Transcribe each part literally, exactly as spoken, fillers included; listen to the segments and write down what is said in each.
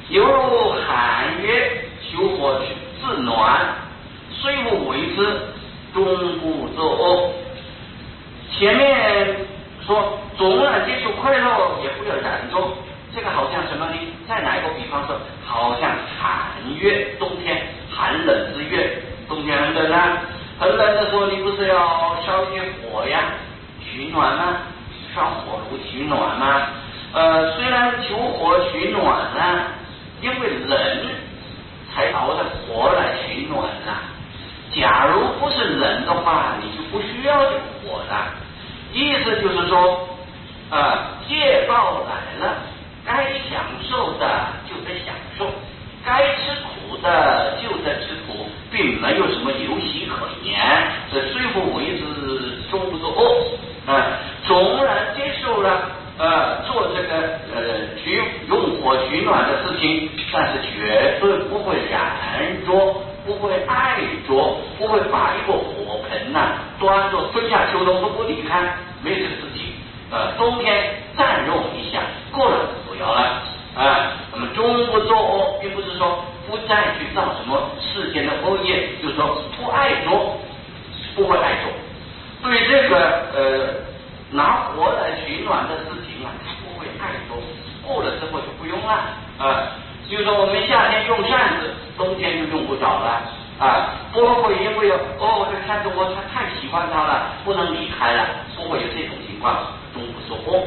犹如寒月，秋火自暖，虽不为之，终不作恶。前面说总然接受快乐，也不要染着，这个好像什么呢？再拿一个比方说，好像寒月，冬天寒冷之月，冬天很冷啊，很冷的时候，你不是要烧一些火呀，取暖吗？烧火炉取暖吗？呃，虽然求火取暖呢，因为冷才熬的火来取暖啊。假如不是冷的话，你就不需要这个火的。意思就是说，呃，戒报来了，该享受的就得享受，该吃苦的就得吃苦，并没有什么游戏可言。这虽不为之，终不作恶。啊，纵然接受了呃做这个呃取用火取暖的事情，但是绝对不会燃着，不会爱着，不会把一个火盆呐、啊、端着春夏秋冬都不离开，没有这个事情。呃，冬天暂用一下，过了就不要了啊。那么终不作恶，并不是说不再去造什么世间的恶业，就是说不爱着，不会爱着。对这个呃拿火来取暖的事情啊，他不会爱着，过了之后就不用了啊。比如说我们夏天用扇子，冬天就用不着了啊，不会因为哦这个扇子我他太喜欢它了，不能离开了，不会有这种情况，终不作恶。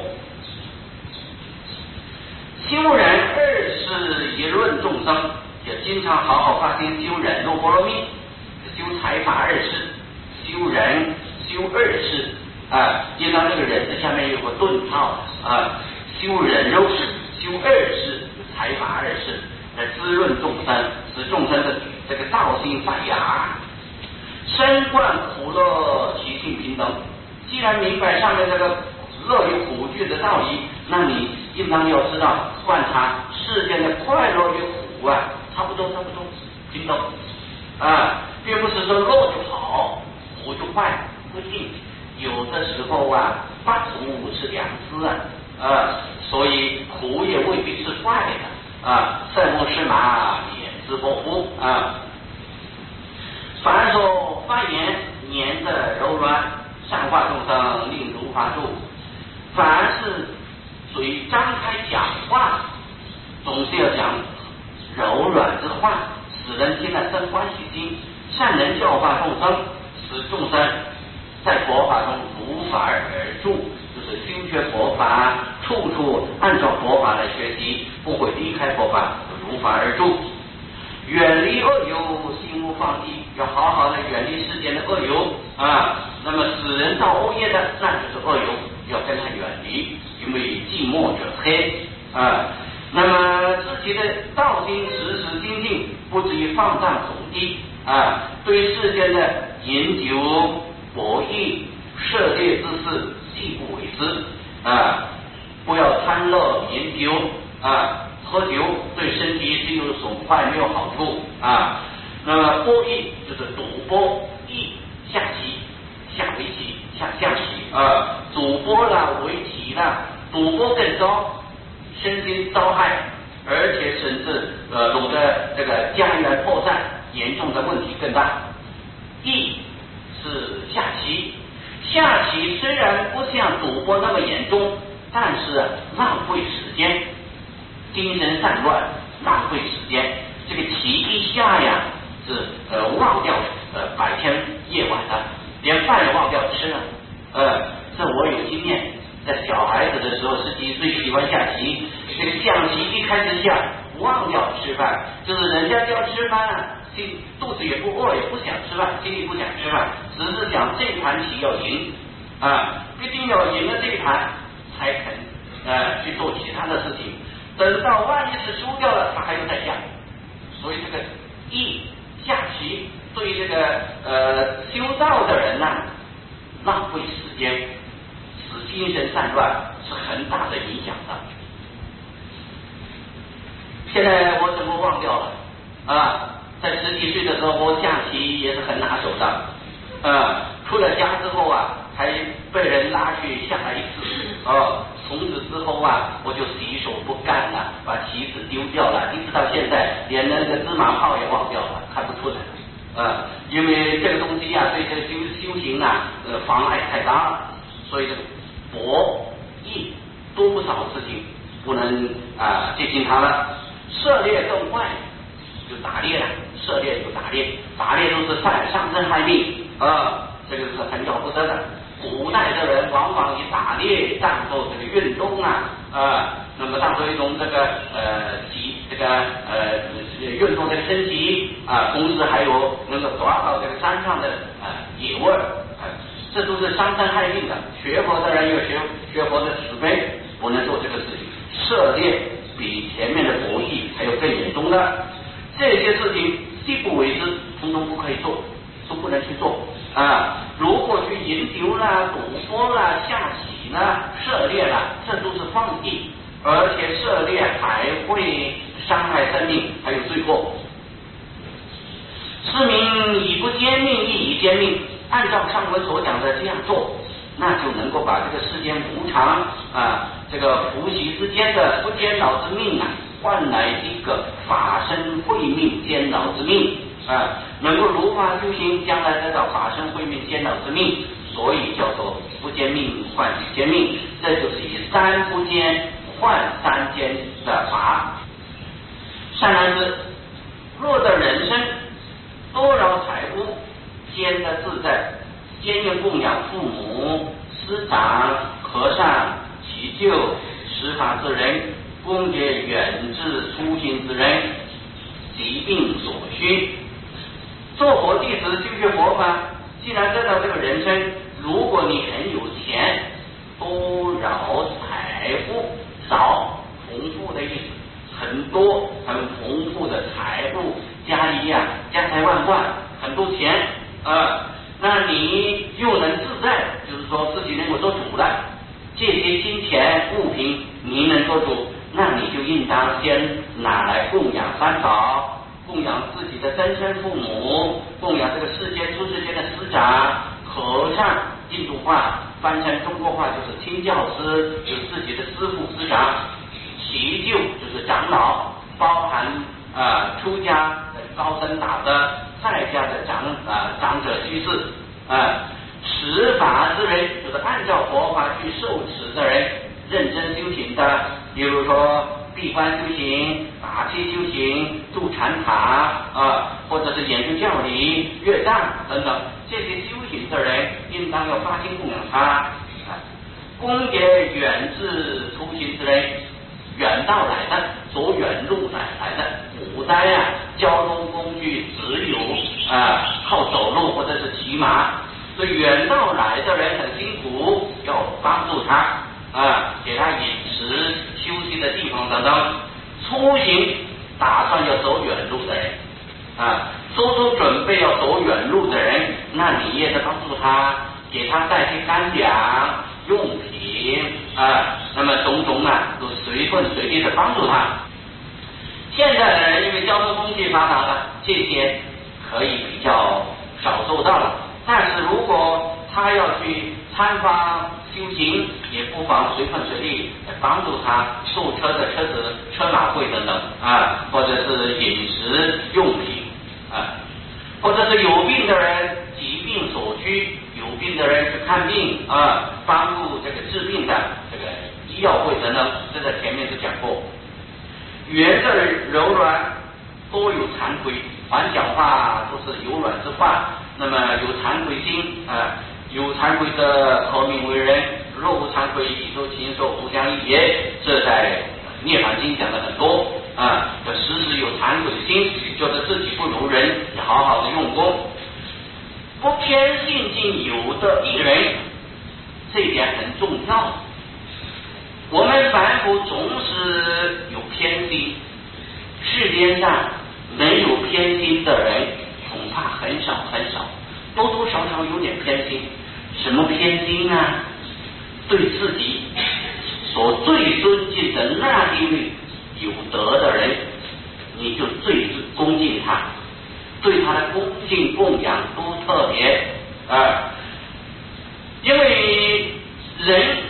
修忍二世一论众生，就经常好好发心修忍辱波罗蜜，修财法二世，修忍修二世啊，经常这个人字下面有个顿号啊，修忍辱修二世，财法二世，来滋润众生，使众生的这个道心发芽，身观苦乐，其性平等。既然明白上面这个乐与苦句的道理，那你应当要知道，观察世间的快乐与苦啊，差不多差不多平等啊，并不是说乐就好，苦就坏，不一定。有的时候啊，八图是良知啊，啊，所以苦也未必是坏的啊。圣目是马，免之不服啊。凡所发言，言的柔软，善化众生，令如法度。凡是嘴张开讲话，总是要讲柔软之话，使人听了生欢喜心，善能教化众生，使众生在佛法中如法而住，就是修学佛法，处处按照佛法来学习，不会离开佛法，如法而住。远离恶友，心无放逸，要好好的远离世间的恶友啊。那么使人造恶业的，那就是恶友，要跟他远离，因为寂寞者黑啊。那么自己的道心时时精进，不至于放荡走低啊。对世间的饮酒博弈、涉猎之事，既不为之啊！不要贪乐饮酒啊，喝酒对身体是有损坏，没有好处啊。那么博弈就是赌博，弈下棋，下围棋，下象棋啊，赌博啦、围棋啦，赌博更糟，身心遭害，而且甚至呃弄得这个家园破产，严重的问题更大。弈是下棋，下棋虽然不像赌博那么严重，但是浪费时间，精神散乱，浪费时间。这个棋一下呀，是呃忘掉呃白天夜晚的，连饭也忘掉吃了。呃，这我有经验，在小孩子的时候，十几岁喜欢下棋，这个象棋一开始下，忘掉吃饭，就是人家就要吃饭啊。心肚子也不饿，也不想吃饭，心里不想吃饭，只是想这盘棋要赢啊，一定要赢了这一盘才肯呃去做其他的事情。等到万一是输掉了，他还要再下。所以这个弈下棋对这个呃修道的人呢、啊，浪费时间，使精神散乱，是很大的影响的。现在我怎么忘掉了啊？在十几岁的时候，我下棋也是很拿手的，呃，出了家之后啊，还被人拉去下来一次，哦， 从此之后啊，我就洗手不干了，把棋子丢掉了，一直到现在连那个芝麻泡也忘掉了，看不出来。呃，因为这个东西啊，对这个修修行啊，呃，妨碍太大了，所以这个博弈多不少事情不能啊、呃、接近它了。涉猎更坏，就打猎了，涉猎就打猎，打猎都是伤伤身害命啊、呃，这个是很了不得的。古代的人往往以打猎当做这个运动啊，呃，那么当做一种这个呃体这个呃运动这个身体啊、呃，同时还有能够抓到这个山上的啊、呃、野味儿，呃，这都是伤身害命的。学佛的人有学学佛的慈悲，不能做这个事情。涉猎比前面的博弈还有更严重的，这些事情既不为之，通通不可以做，都不能去做啊！如果去饮酒啦、赌博啦、下棋啦、涉猎啦，这都是放逸，而且涉猎还会伤害生命，还有罪过。是名以不坚命，亦以坚命。按照上文所讲的这样做，那就能够把这个世间无常啊，这个伏羲之间的不坚牢之命啊，换来一个法身慧命坚牢之命啊，能够如法修行，将来得到法身慧命坚牢之命，所以叫做不坚命换坚命，这就是以三不坚换三坚的法。善男子，若得人身多饶财物，兼得自在，兼应供养父母、师长、和尚、祈救、施法之人，供给远志出行之人，疾病所需。做佛弟子修学佛法，既然得到这个人生，如果你很有钱，多饶财富，少丰富的意思，很多很丰富的财富，家里啊家财万贯，很多钱啊、呃，那你又能自在，就是说自己能够做主了。这些金钱物品你能做主，那你就应当先拿来供养三宝，供养自己的曾生父母，供养这个世间出世间的师长、和尚。印度话翻成中国话就是亲教师，就是自己的师父师长。祈救就是长老，包含啊、呃、出家的高僧大德，在家的长啊、呃、长者居士啊。持法之人就是按照佛法去受持的人，认真修行的，比如说闭关修行、打气修行、住禅塔啊，或者是研究教理、阅藏等等，这些修行的人应当要发心供养他啊。供给远志出行之人，远道来的，走远路来来的，古代啊交通工具只有啊靠走路或者是骑马。所以远道来的人很辛苦，要帮助他啊，给他饮食、休息的地方等等。出行打算要走远路的人啊，做出准备要走远路的人，那你也得帮助他，给他带些干粮、用品啊，那么种种啊，都随顺随地的帮助他。现在的人因为交通工具发达了，这些可以比较少做到了。但是如果他要去参访修行，也不妨随顺随地帮助他坐车的车子、车马费等等啊，或者是饮食用品啊，或者是有病的人疾病所需，有病的人去看病啊，帮助这个治病的这个医药费等等，这在前面就讲过。原色柔软，多有惭愧，凡讲话都是柔软之话。那么有惭愧心啊，有惭愧的何名为人？若无惭愧，己受禽兽，互相一也。这在《涅槃经》讲的很多啊，要时时有惭愧的心，觉得自己不如人，也好好的用功，不偏信近有的一人，这一点很重要。我们凡夫总是有偏心，世间上没有偏心的人恐怕很少很少，多多少少有点偏心。什么偏心啊？对自己所最尊敬的那一位有德的人，你就最恭敬他，对他的恭敬供养都特别啊。因为人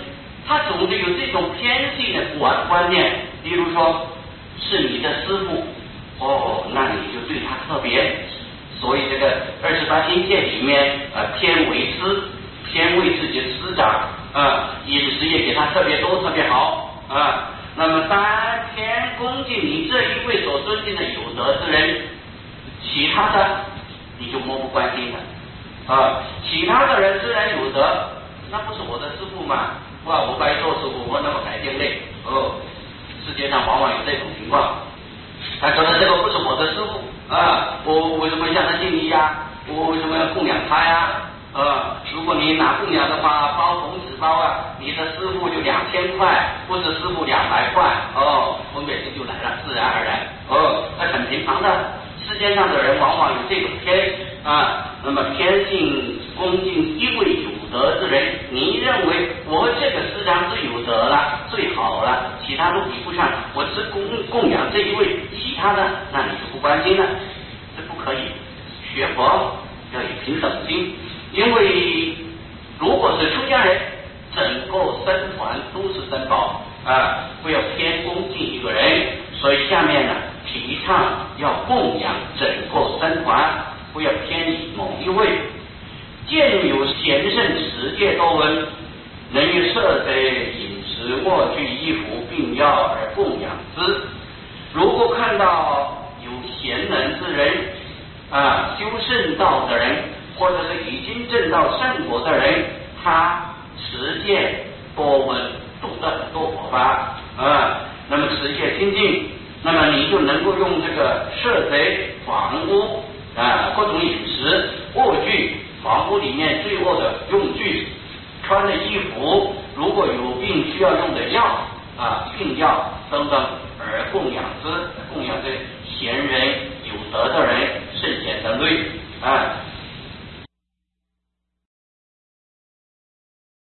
他总是有这种偏性的观观念，比如说是你的师傅，哦，那你就对他特别。所以这个二十八境界里面，呃，偏为师，偏为自己的师长，啊、呃，饮食也给他特别多，特别好，啊、呃。那么当然偏恭敬你这一位所尊敬的有德之人，其他的你就漠不关心了，啊、呃，其他的人虽然有德，那不是我的师傅嘛？哇，我该做师傅，我那么改变类，哦，世界上往往有这种情况。他觉得这个不是我的师傅啊，我为什么向他敬礼呀？我为什么要供养他呀？啊，如果你拿供养的话，包红纸包啊，你的师傅就两千块，或者师傅两百块，哦，分别心就来了，自然而然，哦，那很平常的。世界上的人往往有这种偏啊，那么偏信恭敬一位有德之人，你认为我这个师长最有德了，最好了，其他都比不上，我只供供养这一位，其他的那你就不关心了，这不可以。学佛要有平等心，因为如果是出家人，整个僧团都是僧宝啊，不要偏恭敬一个人，所以下面呢提倡要供养整个僧团，不要偏倚某一位。见有贤圣持戒多闻，能于设斋饮食卧具衣服并要而供养之。如果看到有贤能之人啊，修圣道的人，或者是已经证到圣果的人，他持戒多闻，懂得很多佛法啊，那么持戒清净，那么你就能够用这个设斋房屋啊，各种饮食卧具，房屋里面最后的用具，穿的衣服，如果有病需要用的药啊，病药等等，而供养之，供养这贤人有德的人，圣贤等类啊。